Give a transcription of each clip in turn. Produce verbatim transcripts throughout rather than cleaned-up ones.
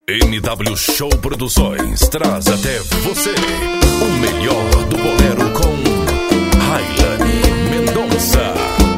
N W Show Produções traz até você o melhor do bolero com Railane Mendonça.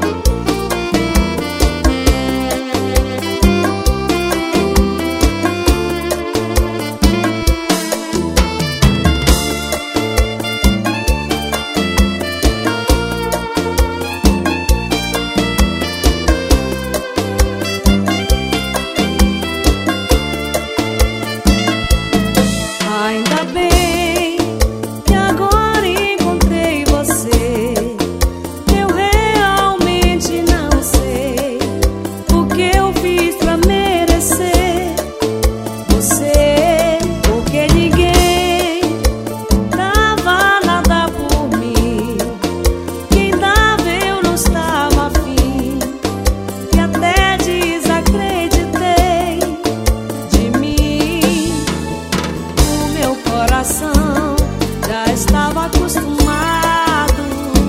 Ainda bem que agora encontrei você. Eu realmente não sei o que eu fiz pra merecer você, porque ninguém dava nada por mim. Quem dava eu não estava afim, e até desacreditei de mim. Meu coração já estava acostumado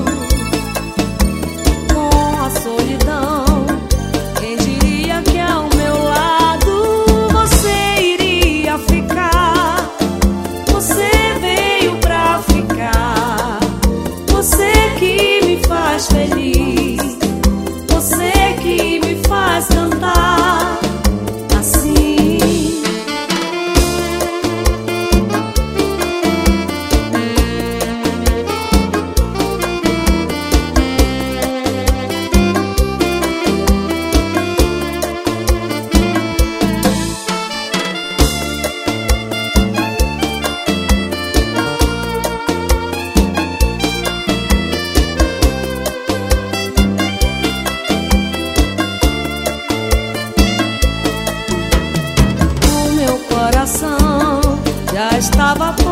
com a solidão. Quem diria que ao meu lado você iria ficar? Você veio pra ficar. Você que me faz feliz, você que me faz cantar assim. O meu coração já estava